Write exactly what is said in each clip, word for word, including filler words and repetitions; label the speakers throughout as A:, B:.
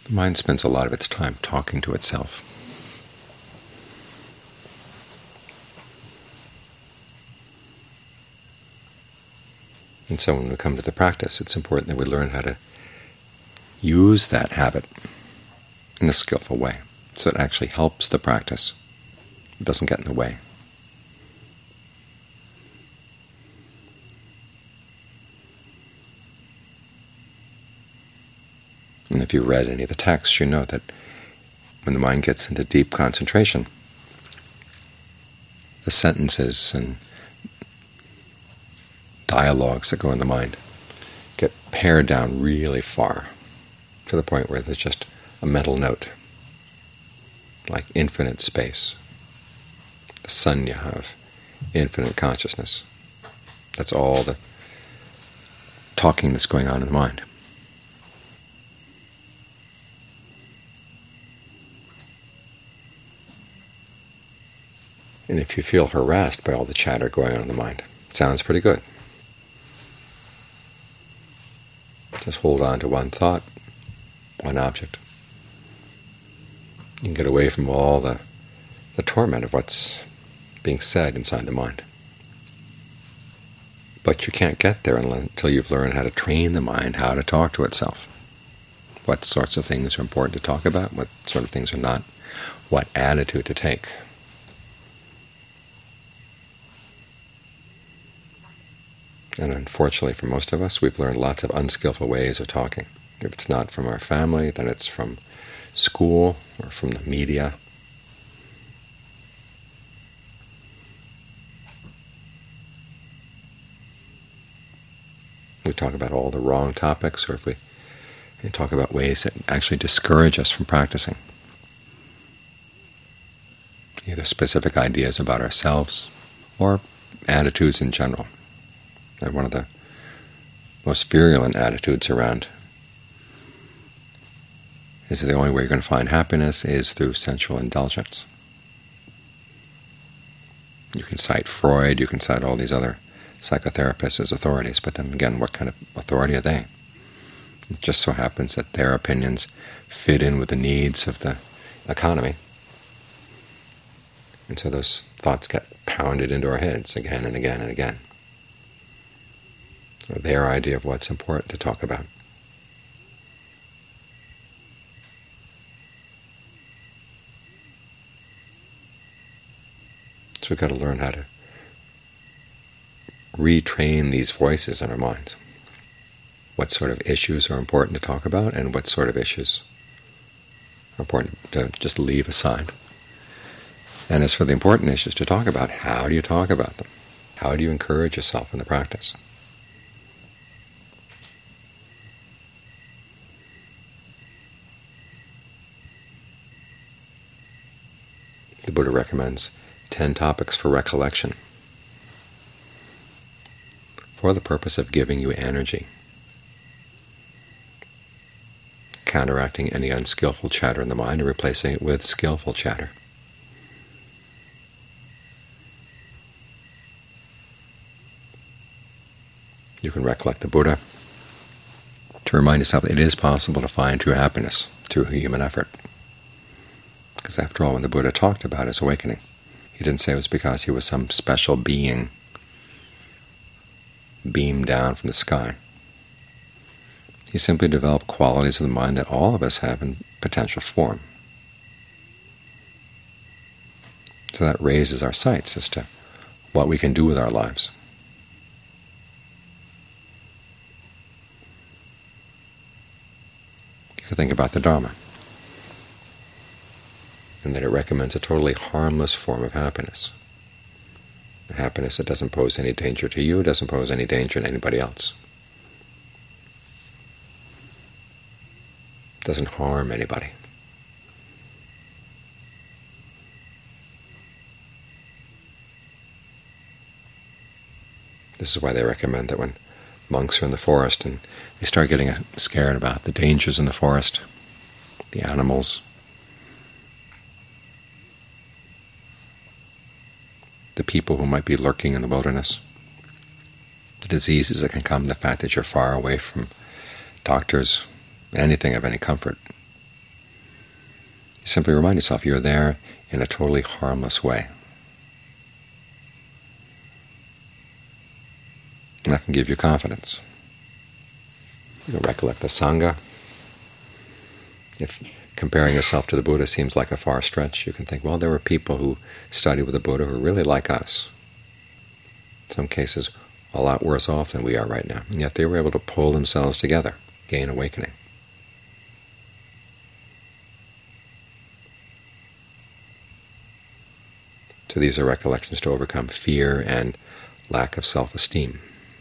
A: The mind spends a lot of its time talking to itself. And so when we come to the practice, it's important that we learn how to use that habit in a skillful way, so it actually helps the practice. It doesn't get in the way. And if you read any of the texts, you know that when the mind gets into deep concentration, the sentences and dialogues that go in the mind get pared down really far, to the point where there's just a mental note, like infinite space, the sanya of infinite consciousness. That's all the talking that's going on in the mind. And if you feel harassed by all the chatter going on in the mind, it sounds pretty good. Just hold on to one thought, one object. You can get away from all the, the torment of what's being said inside the mind. But you can't get there until you've learned how to train the mind how to talk to itself. What sorts of things are important to talk about, what sort of things are not, what attitude to take. And unfortunately for most of us, we've learned lots of unskillful ways of talking. If it's not from our family, then it's from school or from the media. We talk about all the wrong topics, or if we, we talk about ways that actually discourage us from practicing. Either specific ideas about ourselves or attitudes in general. And one of the most virulent attitudes around is that the only way you're going to find happiness is through sensual indulgence. You can cite Freud, you can cite all these other psychotherapists as authorities, but then again, what kind of authority are they? It just so happens that their opinions fit in with the needs of the economy. And so those thoughts get pounded into our heads again and again and again. Or their idea of what's important to talk about. So we've got to learn how to retrain these voices in our minds. What sort of issues are important to talk about, and what sort of issues are important to just leave aside. And as for the important issues to talk about, how do you talk about them? How do you encourage yourself in the practice? The Buddha recommends ten topics for recollection, for the purpose of giving you energy, counteracting any unskillful chatter in the mind and replacing it with skillful chatter. You can recollect the Buddha to remind yourself that it is possible to find true happiness through human effort. Because after all, when the Buddha talked about his awakening, he didn't say it was because he was some special being beamed down from the sky. He simply developed qualities of the mind that all of us have in potential form. So that raises our sights as to what we can do with our lives. You can think about the Dharma, and that it recommends a totally harmless form of happiness. A happiness that doesn't pose any danger to you, doesn't pose any danger to anybody else. Doesn't harm anybody. This is why they recommend that when monks are in the forest and they start getting scared about the dangers in the forest, the animals, the people who might be lurking in the wilderness, the diseases that can come, the fact that you're far away from doctors, anything of any comfort, You simply remind yourself you're there in a totally harmless way. And that can give you confidence. You can recollect the Sangha. If comparing yourself to the Buddha seems like a far stretch, you can think, well, there were people who studied with the Buddha who are really like us. In some cases, a lot worse off than we are right now. And yet they were able to pull themselves together, gain awakening. So these are recollections to overcome fear and lack of self-esteem.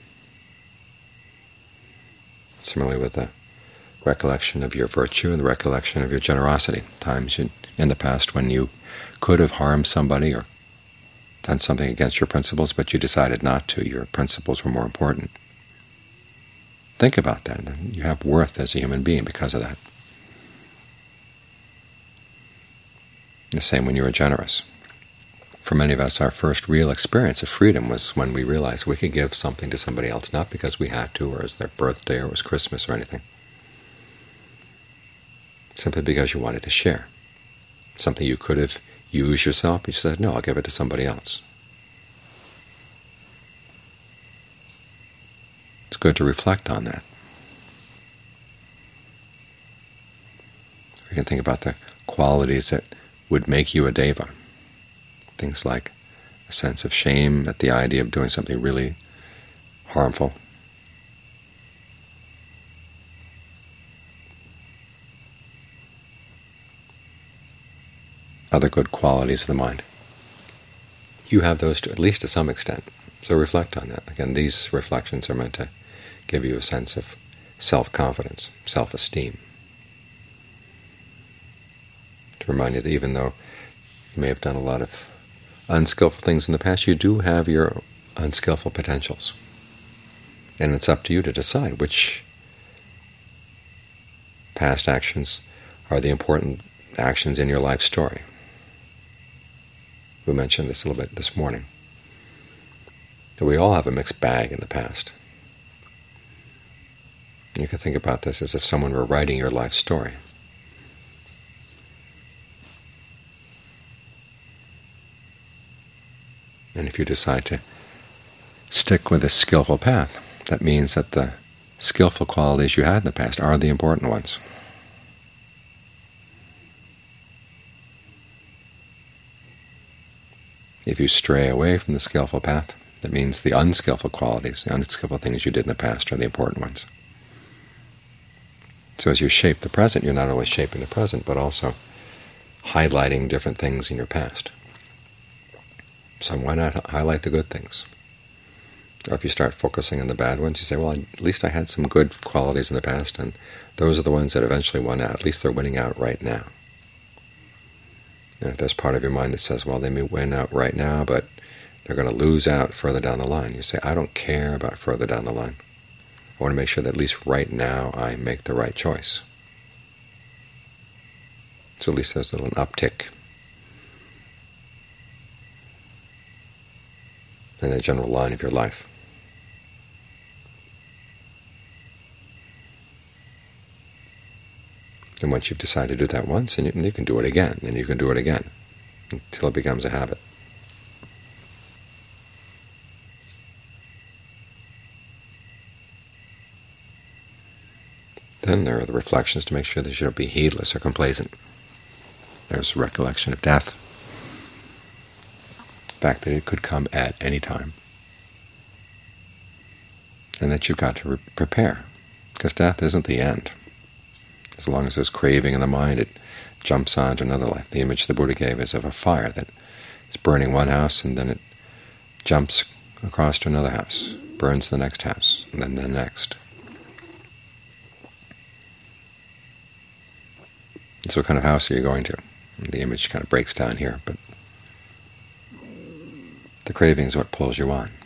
A: Similarly with the recollection of your virtue and the recollection of your generosity, times you, in the past when you could have harmed somebody or done something against your principles, but you decided not to. Your principles were more important. Think about that, and you have worth as a human being because of that. The same when you were generous. For many of us, our first real experience of freedom was when we realized we could give something to somebody else, not because we had to, or it was their birthday, or it was Christmas, or anything. Simply because you wanted to share. Something you could have used yourself, you said, no, I'll give it to somebody else. It's good to reflect on that. You can think about the qualities that would make you a deva. Things like a sense of shame at the idea of doing something really harmful. Other good qualities of the mind. You have those to, at least to some extent, so reflect on that. Again, these reflections are meant to give you a sense of self-confidence, self-esteem, to remind you that even though you may have done a lot of unskillful things in the past, you do have your unskillful potentials. And it's up to you to decide which past actions are the important actions in your life story. We mentioned this a little bit this morning, that we all have a mixed bag in the past. You can think about this as if someone were writing your life story. And if you decide to stick with a skillful path, that means that the skillful qualities you had in the past are the important ones. If you stray away from the skillful path, that means the unskillful qualities, the unskillful things you did in the past are the important ones. So as you shape the present, you're not only shaping the present, but also highlighting different things in your past. So why not highlight the good things? Or if you start focusing on the bad ones, you say, well, at least I had some good qualities in the past, and those are the ones that eventually won out. At least they're winning out right now. And if there's part of your mind that says, well, they may win out right now, but they're going to lose out further down the line, you say, I don't care about further down the line. I want to make sure that at least right now I make the right choice. So at least there's a little uptick in the general line of your life. And once you've decided to do that once, and you, you can do it again, and you can do it again, until it becomes a habit. Then there are the reflections to make sure that you don't be heedless or complacent. There's recollection of death, the fact that it could come at any time, and that you've got to re prepare, because death isn't the end. As long as there's craving in the mind, it jumps on to another life. The image the Buddha gave is of a fire that is burning one house, and then it jumps across to another house, burns the next house, and then the next. And so what kind of house are you going to? And the image kind of breaks down here, but the craving is what pulls you on.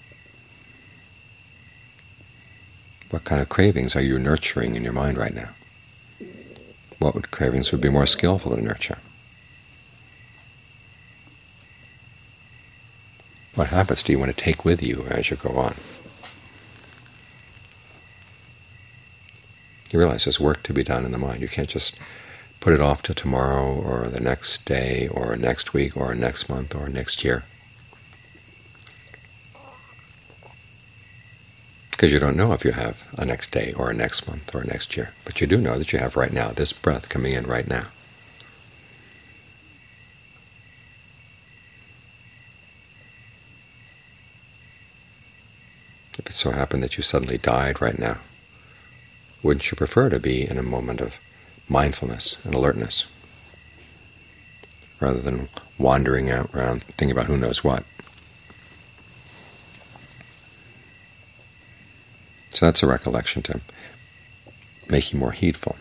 A: What kind of cravings are you nurturing in your mind right now? What would cravings would be more skillful to nurture? What habits do you want to take with you as you go on? You realize there's work to be done in the mind. You can't just put it off to tomorrow or the next day or next week or next month or next year. Because you don't know if you have a next day or a next month or a next year. But you do know that you have right now, this breath coming in right now. If it so happened that you suddenly died right now, wouldn't you prefer to be in a moment of mindfulness and alertness, rather than wandering out around thinking about who knows what? So that's a recollection to make you more heedful,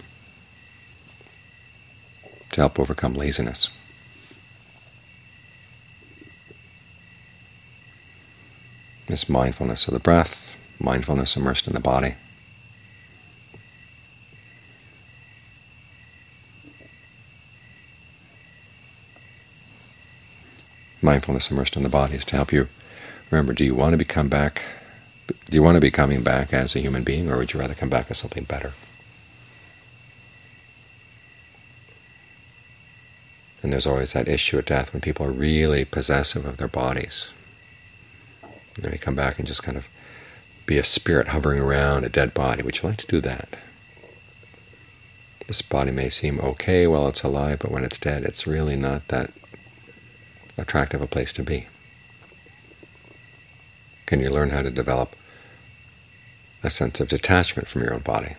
A: to help overcome laziness. This mindfulness of the breath, mindfulness immersed in the body. Mindfulness immersed in the body is to help you remember, do you want to become back, do you want to be coming back as a human being, or would you rather come back as something better? And there's always that issue at death when people are really possessive of their bodies. And then we come back and just kind of be a spirit hovering around a dead body. Would you like to do that? This body may seem okay while it's alive, but when it's dead, it's really not that attractive a place to be. Can you learn how to develop a sense of detachment from your own body,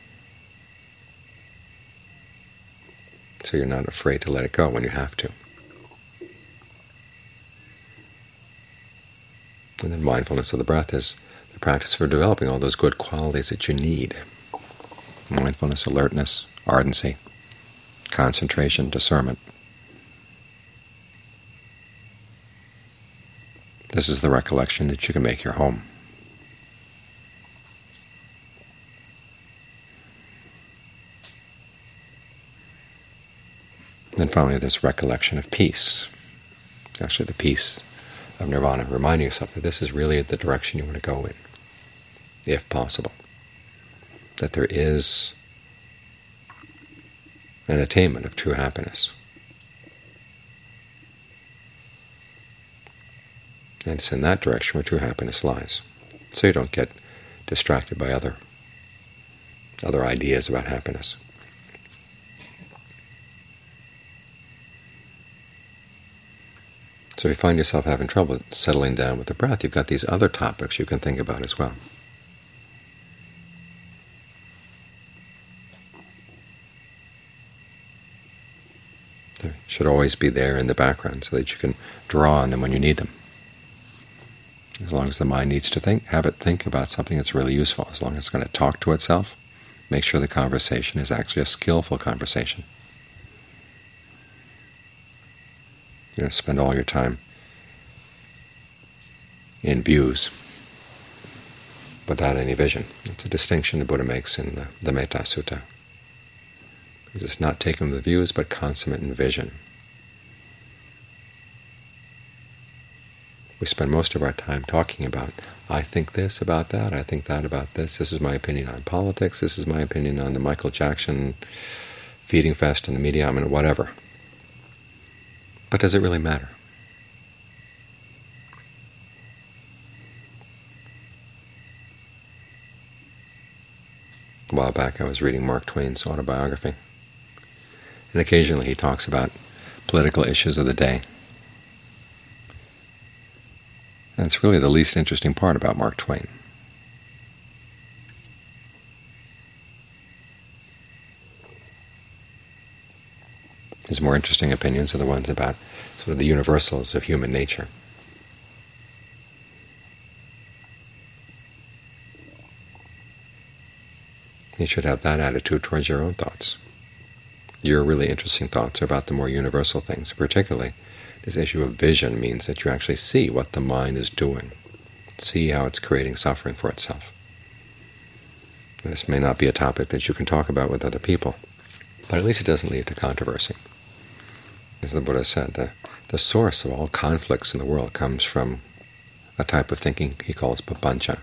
A: so you're not afraid to let it go when you have to? And then mindfulness of the breath is the practice for developing all those good qualities that you need. Mindfulness, alertness, ardency, concentration, discernment. This is the recollection that you can make your home. Then finally, this recollection of peace. Actually, the peace of nirvana, reminding yourself that this is really the direction you want to go in, if possible. That there is an attainment of true happiness. And it's in that direction where true happiness lies. So you don't get distracted by other, other ideas about happiness. So if you find yourself having trouble settling down with the breath, you've got these other topics you can think about as well. They should always be there in the background so that you can draw on them when you need them. As long as the mind needs to think, have it think about something that's really useful. As long as it's going to talk to itself, make sure the conversation is actually a skillful conversation. You don't spend all your time in views without any vision. It's a distinction the Buddha makes in the, the Metta Sutta. It's not taken with views, but consummate in vision. We spend most of our time talking about, I think this about that, I think that about this, this is my opinion on politics, this is my opinion on the Michael Jackson feeding fest and the media, I mean, whatever. But does it really matter? A while back I was reading Mark Twain's autobiography, and occasionally he talks about political issues of the day. And it's really the least interesting part about Mark Twain. His more interesting opinions are the ones about sort of the universals of human nature. You should have that attitude towards your own thoughts. Your really interesting thoughts are about the more universal things. Particularly, this issue of vision means that you actually see what the mind is doing, see how it's creating suffering for itself. This may not be a topic that you can talk about with other people, but at least it doesn't lead to controversy. As the Buddha said, the, the source of all conflicts in the world comes from a type of thinking he calls papancha,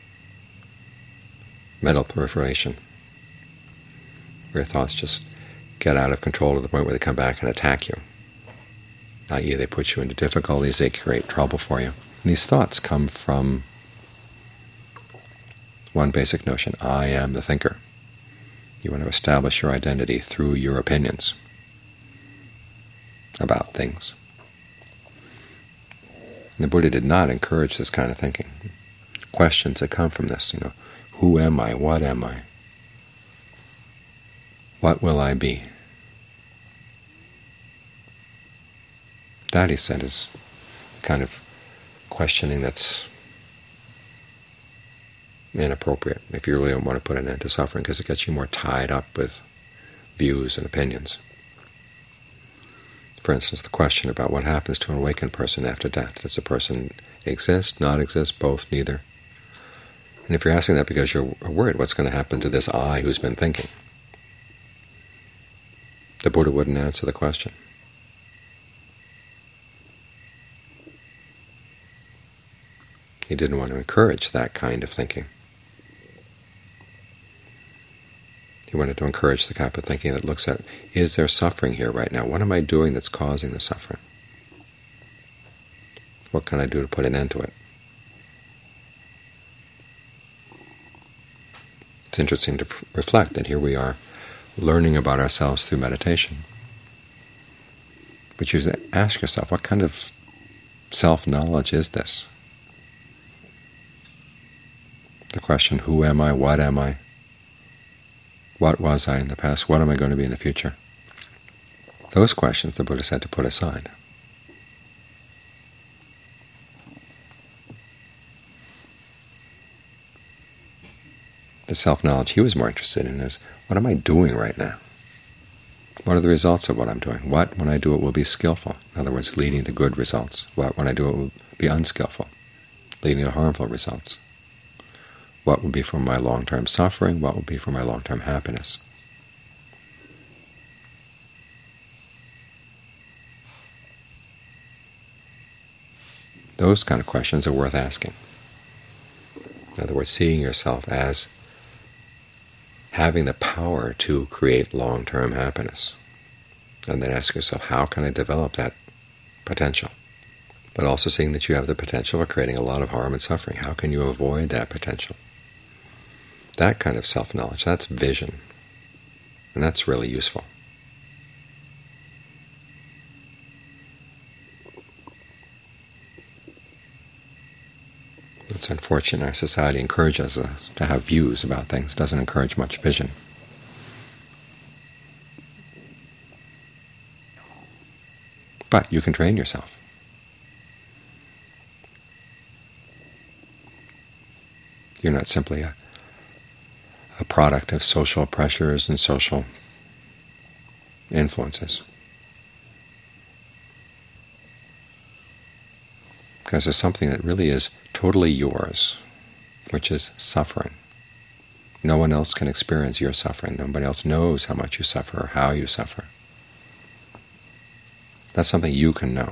A: mental proliferation, where your thoughts just get out of control to the point where they come back and attack you. that is, they put you into difficulties, they create trouble for you. And these thoughts come from one basic notion: I am the thinker. You want to establish your identity through your opinions about things. And the Buddha did not encourage this kind of thinking. Questions that come from this, you know, who am I? What am I? What will I be? That, he said, is kind of questioning that's inappropriate if you really don't want to put an end to suffering, because it gets you more tied up with views and opinions. For instance, the question about what happens to an awakened person after death. Does a person exist, not exist, both, neither? And if you're asking that because you're worried what's going to happen to this I who's been thinking, the Buddha wouldn't answer the question. He didn't want to encourage that kind of thinking. He wanted to encourage the type of thinking that looks at, is there suffering here right now? What am I doing that's causing the suffering? What can I do to put an end to it? It's interesting to reflect that here we are learning about ourselves through meditation. But you ask yourself, what kind of self-knowledge is this? The question, who am I? What am I? What was I in the past? What am I going to be in the future? Those questions the Buddha said to put aside. The self-knowledge he was more interested in is, what am I doing right now? What are the results of what I'm doing? What, when I do it, will be skillful? In other words, leading to good results. What, when I do it, will be unskillful, leading to harmful results? What will be for my long-term suffering? What will be for my long-term happiness? Those kind of questions are worth asking. In other words, seeing yourself as having the power to create long-term happiness. And then ask yourself, how can I develop that potential? But also seeing that you have the potential of creating a lot of harm and suffering. How can you avoid that potential? That kind of self-knowledge, that's vision. And that's really useful. It's unfortunate our society encourages us to have views about things. It doesn't encourage much vision. But you can train yourself. You're not simply a, a product of social pressures and social influences. Because there's something that really is totally yours, which is suffering. No one else can experience your suffering. Nobody else knows how much you suffer or how you suffer. That's something you can know.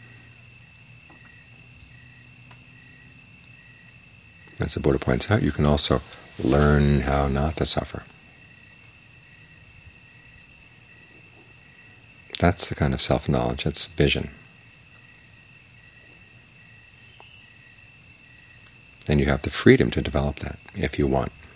A: As the Buddha points out, you can also learn how not to suffer. That's the kind of self-knowledge, it's vision. And you have the freedom to develop that if you want.